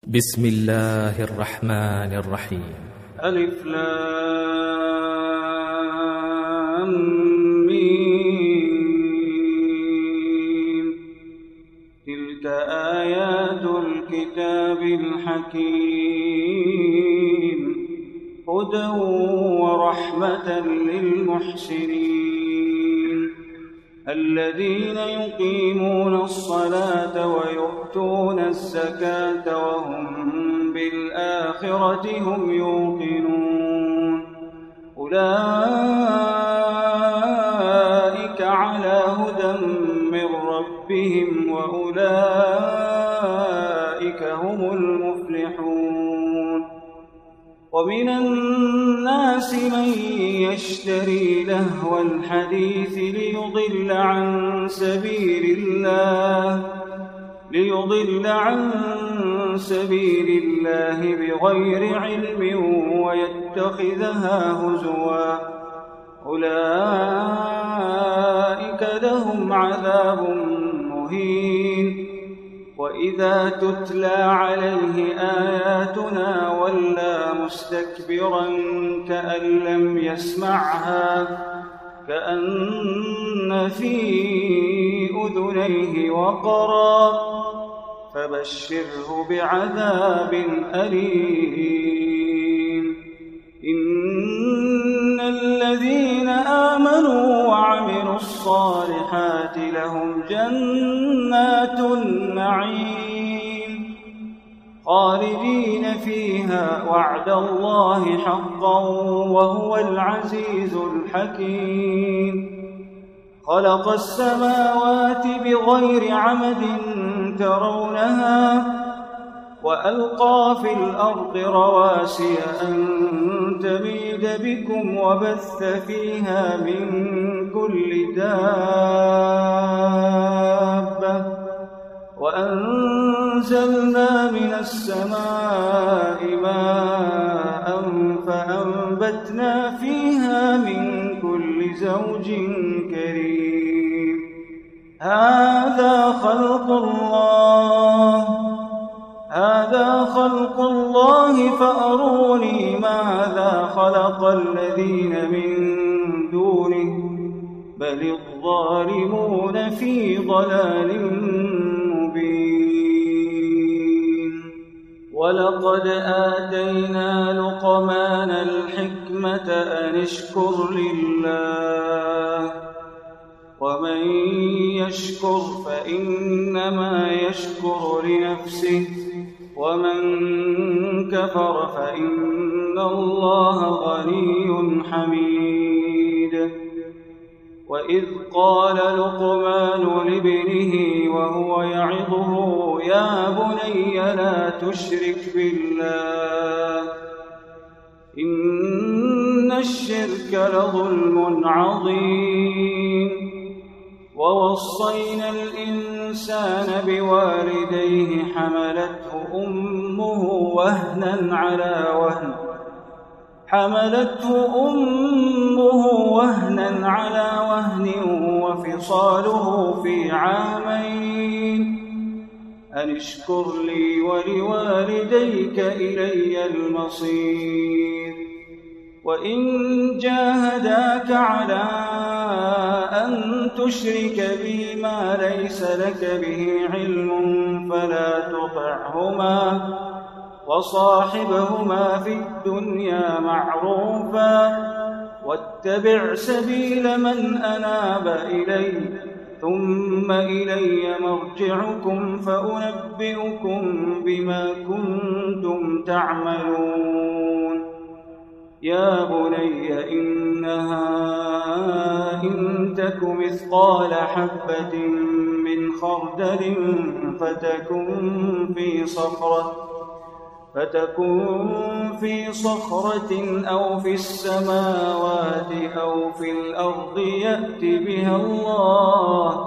بسم الله الرحمن الرحيم. ألف لام ميم. تلك آيات الكتاب الحكيم هدى ورحمة للمحسنين الذين يقيمون الصلاة ويؤتون الزكاة وهم بالآخرة هم يوقنون أولئك على هدى من ربهم وأولئك هم المفلحون. ومن الناس من يشتري لهو الحديث ليضل عن سبيل الله بغير علم ويتخذها هزوا أولئك لهم عذاب مهين. وإذا تتلى عليه آياتنا ولى مستكبرا كأن لم يسمعها كأن في أذنيه وقرا فبشره بعذاب أليم. إن الذين آمنوا وعملوا الصالحات لهم جنات النعيم خالدين فيها وعد الله حقا وهو العزيز الحكيم. خلق السماوات بغير عمد ترونها وألقى في الأرض رواسي أن تميد بكم وبث فيها من كل دابة وأنزلنا من السماء ماء فأنبتنا فيها من كل زوج كريم. هذا خلق الله فأروني ماذا خلق الذين من دونه بل الظالمون في ضلال مبين. ولقد آتينا لقمان الحكمة أن اشكر لله ومن يشكر فإنما يشكر لنفسه ومن كفر فإن الله غني حميد. وإذ قال لقمان لابنه وهو يعظه يا بني لا تشرك بالله إن الشرك لظلم عظيم. ووصينا الإنسان بوالديه حملته أمه وهنا على وهن وفصاله في عامين أن اشكر لي ولوالديك إلي المصير. وإن جاهداك على أن تشرك بي ما ليس لك به علم فلا تطعهما وصاحبهما في الدنيا معروفا واتبع سبيل من أناب إلي ثم إلي مرجعكم فأنبئكم بما كنتم تعملون. يا بني إنها إن تك مثقال حبة من خردل فتكن في صخرة أو في السماوات أو في الأرض يأت بها الله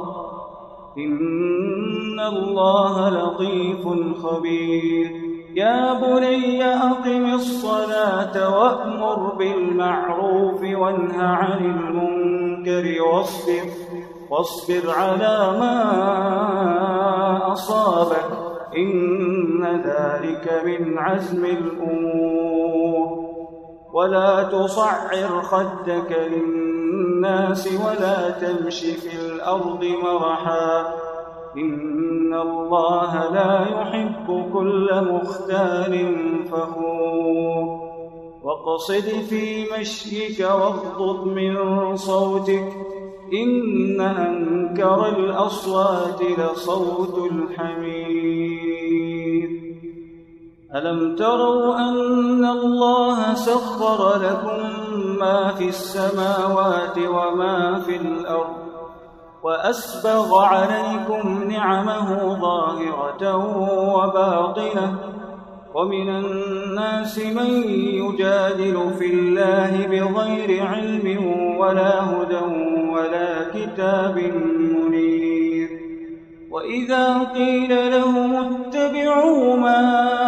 إن الله لطيف خبير. يا بني أقم الصلاة وأمر بالمعروف وانه عن المنكر واصبر على ما أصابك إن ذلك من عزم الأمور. ولا تصعر خدك للناس ولا تمش في الأرض مرحا إن الله لا يحب كل مختال فخور. واقصد في مشيك واغضض من صوتك إن أنكر الأصوات لصوت الحمير. ألم تروا أن الله سخر لكم ما في السماوات وما في الأرض وأسبغ عليكم نعمه ظاهرة وباطنة ومن الناس من يجادل في الله بغير علم ولا هدى ولا كتاب منير. وإذا قيل لهم اتبعوا ما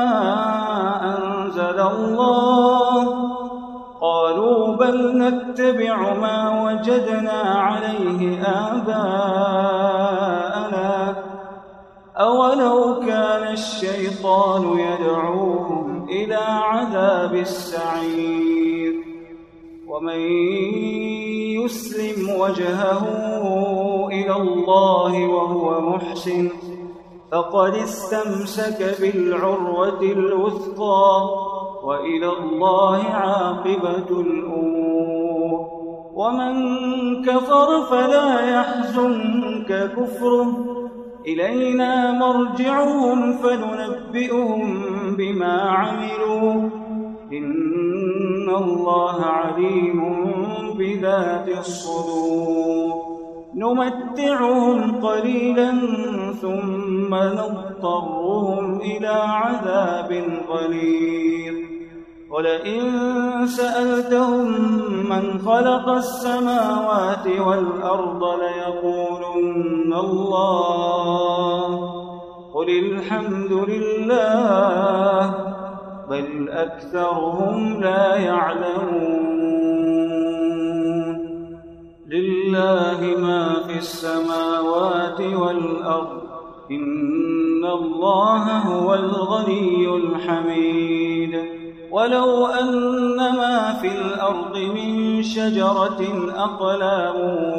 أنزل الله قالوا بل نتبع ما وجدنا عليه آباءنا أولو كان الشيطان يدعوهم إلى عذاب السعير. ومن يسلم وجهه إلى الله وهو محسن فقد استمسك بالعروة الوثقى وإلى الله عاقبة الأمور. ومن كفر فلا يحزنك كفره إلينا مرجعهم فننبئهم بما عملوا إن الله عليم بذات الصدور. نمتعهم قليلا ثم نضطرهم إلى عذاب غليظ. ولئن سألتهم من خلق السماوات والأرض ليقولن الله قل الحمد لله بل أكثرهم لا يعلمون. لله ما في السماوات والأرض إن الله هو الغني الحميد. ولو أن ما في الأرض من شجرة أقلام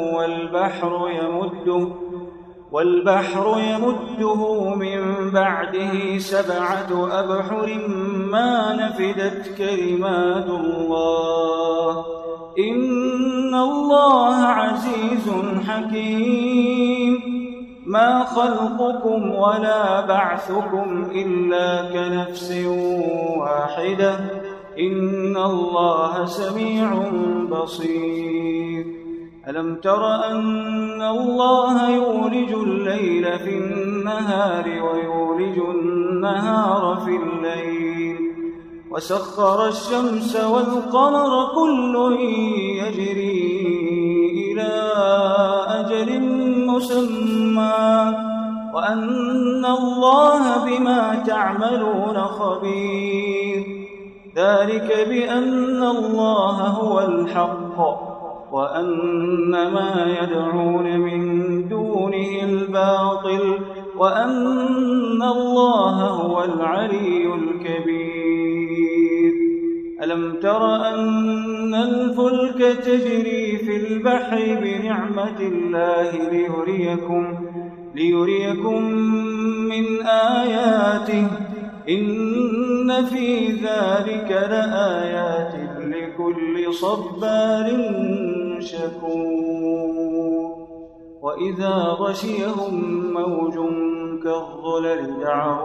والبحر يمده من بعده 7 أبحر ما نفدت كلمات الله إن الله عزيز حكيم. ما خلقكم ولا بعثكم إلا كنفس واحدة إن الله سميع بصير. ألم تر أن الله يولج الليل في النهار ويولج النهار في الليل وسخر الشمس والقمر كل يجري إلى أجل مسمى وأن الله بما تعملون خبير. ذلك بأن الله هو الحق وأن ما يدعون من دونه الباطل وأن الله هو العلي الكبير. ألم تر أن الفلك تجري في البحر بنعمة الله ليريكم من آياته إن في ذلك لآيات لكل صبار شكور. وإذا غشيهم موج كالظلل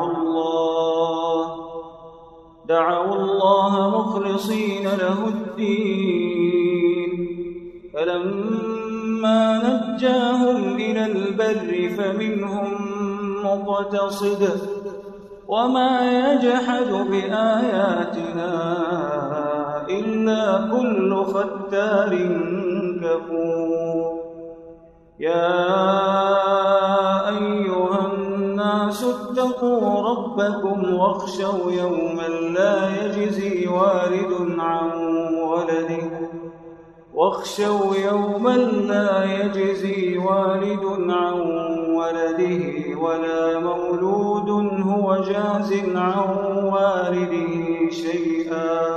دعوا الله مخلصين له الدين فلما نجاهم إلى البر فمنهم مقتصد وما يجحد بآياتنا إلا كل ختار كفور. يا أيها الناس اتقوا ربكم واخشوا يوما لا يجزي والد واخشوا يوما لا يجزي والد عن ولده ولا مولود هو جاز عن والده شيئا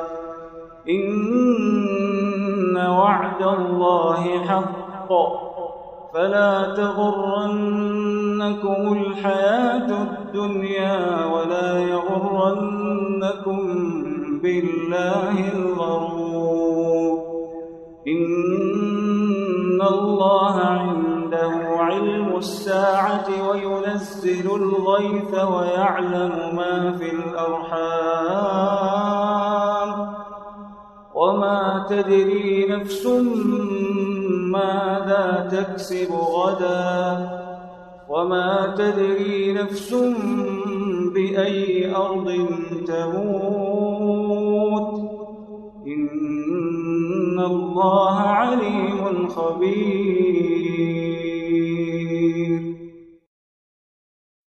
إن وعد الله حق فلا تغرنكم الحياة الدنيا ولا يغرنكم بالله الغرور إن الله عنده علم الساعة وينزل الغيث ويعلم ما في الأرحام وما تدري نفس ماذا تكسب غدا وما تدري نفس بأي أرض تموت إن الله عليم خبير